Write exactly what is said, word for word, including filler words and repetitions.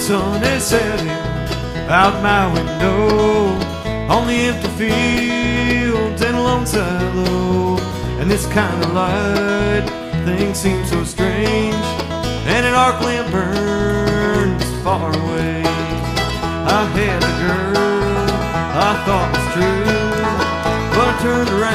sun is setting out my window on the empty fields and alongside low. And this kind of light thing seems so strange, and an arc lamp burns far away. I had a girl I thought